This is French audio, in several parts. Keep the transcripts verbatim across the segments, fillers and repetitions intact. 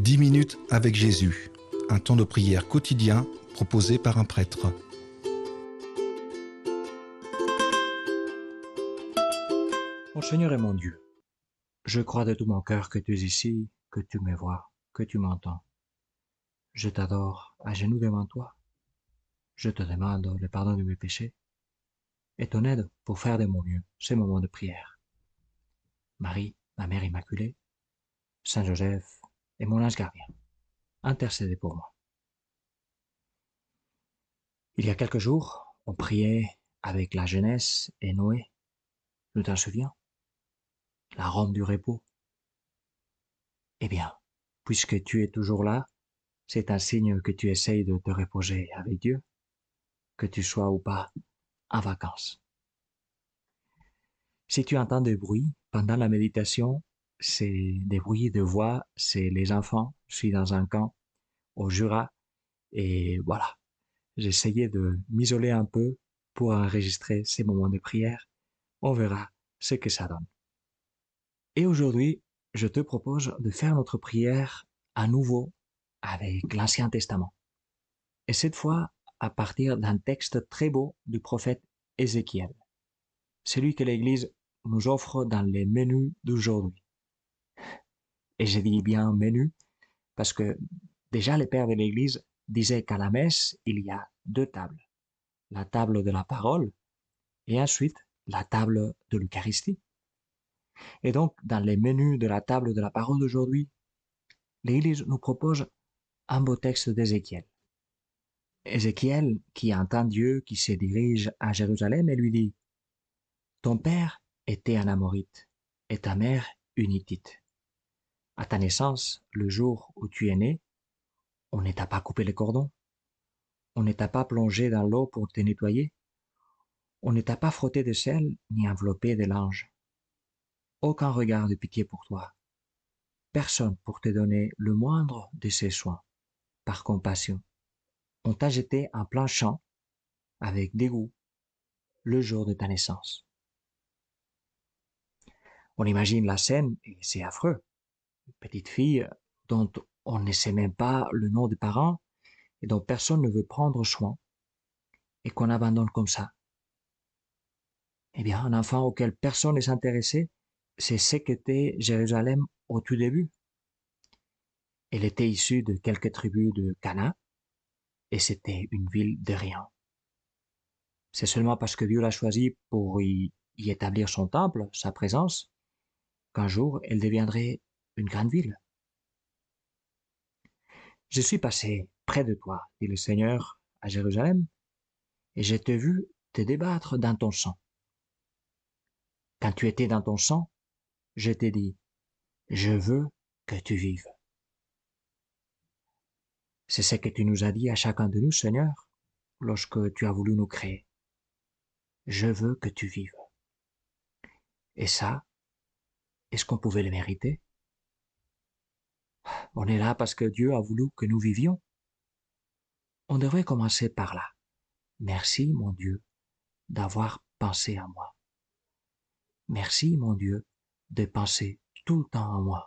dix minutes avec Jésus, un temps de prière quotidien proposé par un prêtre. Mon Seigneur et mon Dieu, je crois de tout mon cœur que tu es ici, que tu me vois, que tu m'entends. Je t'adore à genoux devant toi. Je te demande le pardon de mes péchés et ton aide pour faire de mon mieux ces moments de prière. Marie, ma mère immaculée, Saint Joseph et mon ange gardien, intercédez pour moi. Il y a quelques jours, on priait avec la jeunesse et Noé. Tu t'en souviens? La Rome du repos. Eh bien, puisque tu es toujours là, c'est un signe que tu essayes de te reposer avec Dieu, que tu sois ou pas en vacances. Si tu entends des bruits pendant la méditation, c'est des bruits de voix, c'est les enfants. Je suis dans un camp au Jura et voilà, j'essayais de m'isoler un peu pour enregistrer ces moments de prière. On verra ce que ça donne. Et aujourd'hui, je te propose de faire notre prière à nouveau avec l'Ancien Testament. Et cette fois, à partir d'un texte très beau du prophète Ézéchiel, celui que l'Église nous offre dans les menus d'aujourd'hui. Et je dis bien menu parce que déjà les pères de l'Église disaient qu'à la messe, il y a deux tables. La table de la parole et ensuite la table de l'Eucharistie. Et donc, dans les menus de la table de la parole d'aujourd'hui, l'Église nous propose un beau texte d'Ézéchiel. Ézéchiel qui entend Dieu qui se dirige à Jérusalem et lui dit « Ton père était un Amorite et ta mère une Hittite. À ta naissance, le jour où tu es né, on ne t'a pas coupé les cordons, on ne t'a pas plongé dans l'eau pour te nettoyer, on ne t'a pas frotté de sel ni enveloppé de linge. Aucun regard de pitié pour toi, personne pour te donner le moindre de ses soins, par compassion. On t'a jeté en plein champ, avec dégoût, le jour de ta naissance. » On imagine la scène et c'est affreux. Une petite fille dont on ne sait même pas le nom des parents et dont personne ne veut prendre soin et qu'on abandonne comme ça. Eh bien, un enfant auquel personne ne s'intéressait, c'est ce qu'était Jérusalem au tout début. Elle était issue de quelques tribus de Cana et c'était une ville de rien. C'est seulement parce que Dieu l'a choisie pour y, y établir son temple, sa présence, qu'un jour elle deviendrait une grande ville. Je suis passé près de toi, dit le Seigneur, à Jérusalem, et je t'ai vu te débattre dans ton sang. Quand tu étais dans ton sang, je t'ai dit, je veux que tu vives. C'est ce que tu nous as dit à chacun de nous, Seigneur, lorsque tu as voulu nous créer. Je veux que tu vives. Et ça, est-ce qu'on pouvait le mériter? On est là parce que Dieu a voulu que nous vivions. On devrait commencer par là. Merci, mon Dieu, d'avoir pensé à moi. Merci, mon Dieu, de penser tout le temps à moi.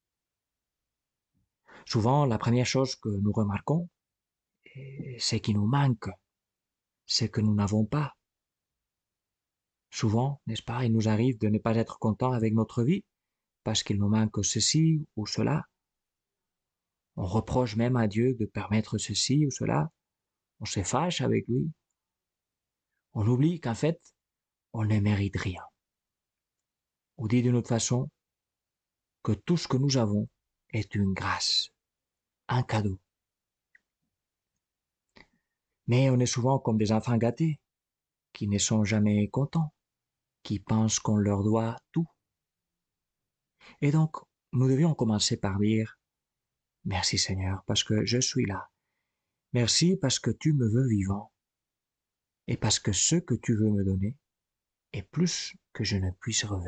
Souvent, la première chose que nous remarquons, c'est qu'il nous manque, c'est que nous n'avons pas. Souvent, n'est-ce pas, il nous arrive de ne pas être content avec notre vie parce qu'il nous manque ceci ou cela. On reproche même à Dieu de permettre ceci ou cela. On se fâche avec lui. On oublie qu'en fait, on ne mérite rien. On dit d'une autre façon que tout ce que nous avons est une grâce, un cadeau. Mais on est souvent comme des enfants gâtés, qui ne sont jamais contents, qui pensent qu'on leur doit tout. Et donc, nous devions commencer par dire « Merci Seigneur, parce que je suis là. Merci parce que tu me veux vivant. Et parce que ce que tu veux me donner est plus que je ne puisse rêver. »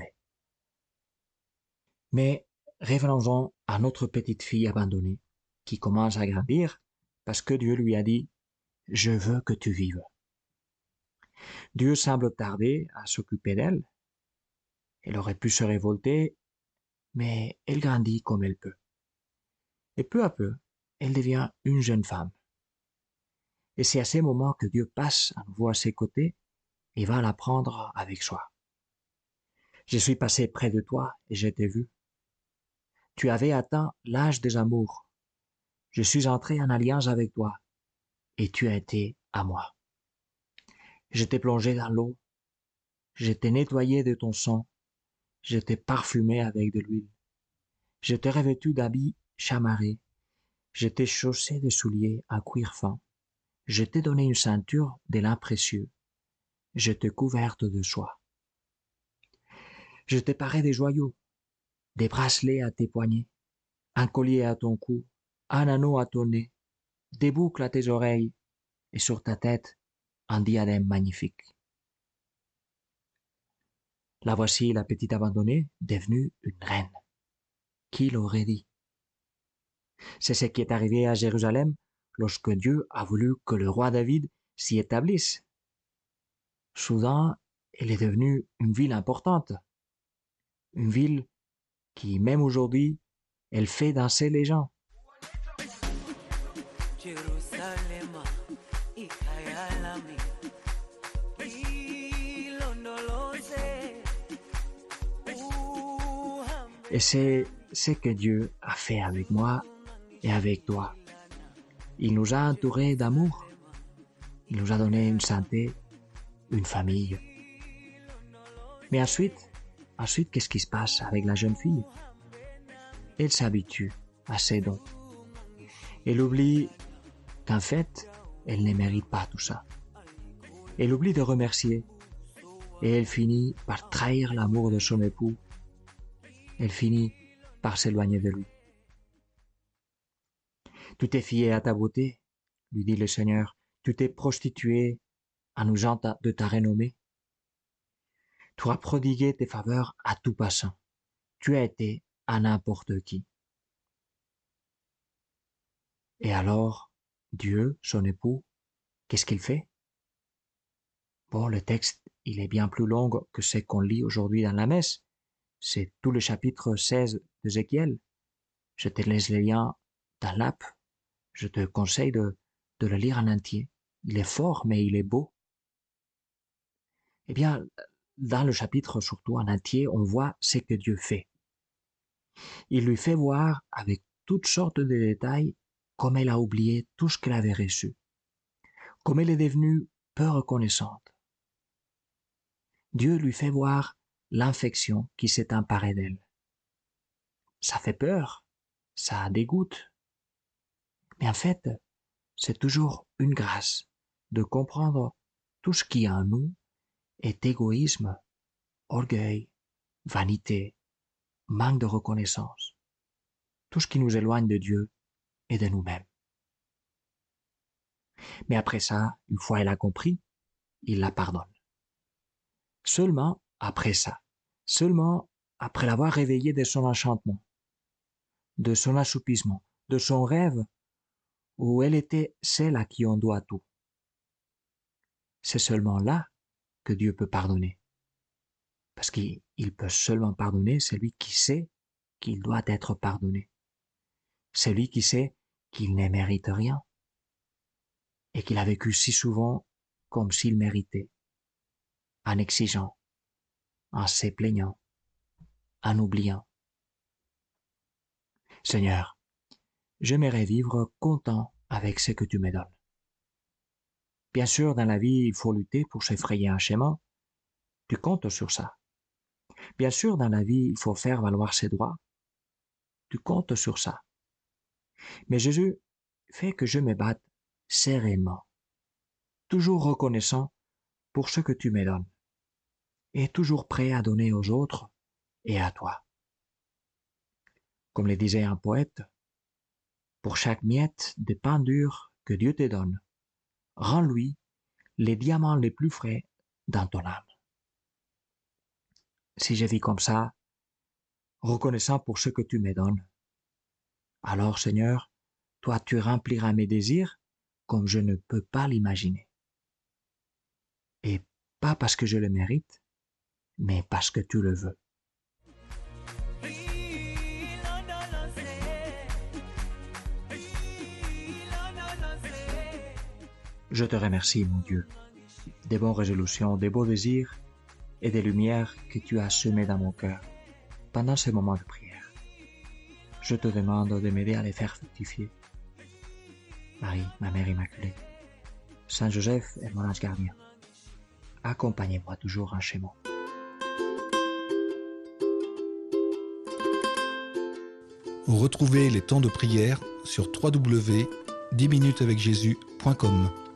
Mais revenons-en à notre petite fille abandonnée, qui commence à grandir parce que Dieu lui a dit « Je veux que tu vives. » Dieu semble tarder à s'occuper d'elle. Elle aurait pu se révolter, mais elle grandit comme elle peut. Et peu à peu, elle devient une jeune femme. Et c'est à ces moments que Dieu passe à nouveau à ses côtés et va la prendre avec soi. Je suis passé près de toi et je t'ai vu. Tu avais atteint l'âge des amours. Je suis entré en alliance avec toi et tu as été à moi. Je t'ai plongé dans l'eau, je t'ai nettoyé de ton sang, je t'ai parfumé avec de l'huile. Je t'ai revêtu d'habits chamarrés, je t'ai chaussé de souliers à cuir fin, je t'ai donné une ceinture de lin précieux, je t'ai couverte de soie. Je t'ai paré des joyaux, des bracelets à tes poignets, un collier à ton cou, un anneau à ton nez, des boucles à tes oreilles, et sur ta tête, un diadème magnifique. La voici la petite abandonnée, devenue une reine. Qui l'aurait dit? C'est ce qui est arrivé à Jérusalem lorsque Dieu a voulu que le roi David s'y établisse. Soudain, elle est devenue une ville importante. Une ville qui, même aujourd'hui, elle fait danser les gens. Et c'est ce que Dieu a fait avec moi et avec toi. Il nous a entourés d'amour. Il nous a donné une santé, une famille. Mais ensuite, ensuite, qu'est-ce qui se passe avec la jeune fille? Elle s'habitue à ses dons. Elle oublie qu'en fait, elle ne mérite pas tout ça. Elle oublie de remercier et elle finit par trahir l'amour de son époux. Elle finit par s'éloigner de lui. Tu t'es fié à ta beauté, lui dit le Seigneur. Tu t'es prostitué en usant de ta renommée. Tu as prodigué tes faveurs à tout passant. Tu as été à n'importe qui. Et alors, Dieu, son époux, qu'est-ce qu'il fait? Bon, le texte, il est bien plus long que ce qu'on lit aujourd'hui dans la messe. C'est tout le chapitre seize d'Ézéchiel. Je te laisse les liens dans l'app. Je te conseille de, de le lire en entier. Il est fort, mais il est beau. Eh bien, dans le chapitre, surtout en entier, on voit ce que Dieu fait. Il lui fait voir avec toutes sortes de détails comme elle a oublié tout ce qu'elle avait reçu, comme elle est devenue peu reconnaissante. Dieu lui fait voir l'infection qui s'est emparée d'elle. Ça fait peur, ça dégoûte. Mais en fait, c'est toujours une grâce de comprendre tout ce qui en nous est égoïsme, orgueil, vanité, manque de reconnaissance, tout ce qui nous éloigne de Dieu et de nous-mêmes. Mais après ça, une fois elle a compris, il la pardonne. Seulement après ça, seulement après l'avoir réveillée de son enchantement, de son assoupissement, de son rêve, où elle était celle à qui on doit tout. C'est seulement là que Dieu peut pardonner. Parce qu'il peut seulement pardonner celui qui sait qu'il doit être pardonné. Celui qui sait qu'il ne mérite rien et qu'il a vécu si souvent comme s'il méritait, en exigeant, en se plaignant, en oubliant. Seigneur, j'aimerais vivre content avec ce que tu me donnes. Bien sûr, dans la vie, il faut lutter pour se frayer un chemin. Tu comptes sur ça. Bien sûr, dans la vie, il faut faire valoir ses droits. Tu comptes sur ça. Mais Jésus fait que je me batte sereinement, toujours reconnaissant pour ce que tu me donnes, et toujours prêt à donner aux autres et à toi. Comme le disait un poète, pour chaque miette de pain dur que Dieu te donne, rends-lui les diamants les plus frais dans ton âme. Si je vis comme ça, reconnaissant pour ce que tu me donnes, alors Seigneur, toi tu rempliras mes désirs comme je ne peux pas l'imaginer. Et pas parce que je le mérite, mais parce que tu le veux. Je te remercie, mon Dieu, des bonnes résolutions, des beaux désirs et des lumières que tu as semées dans mon cœur pendant ces moments de prière. Je te demande de m'aider à les faire fructifier. Marie, ma mère immaculée, Saint Joseph et mon ange gardien, accompagnez-moi toujours en chez moi. Retrouvez les temps de prière sur w w w point dix minutes avec jésus point com.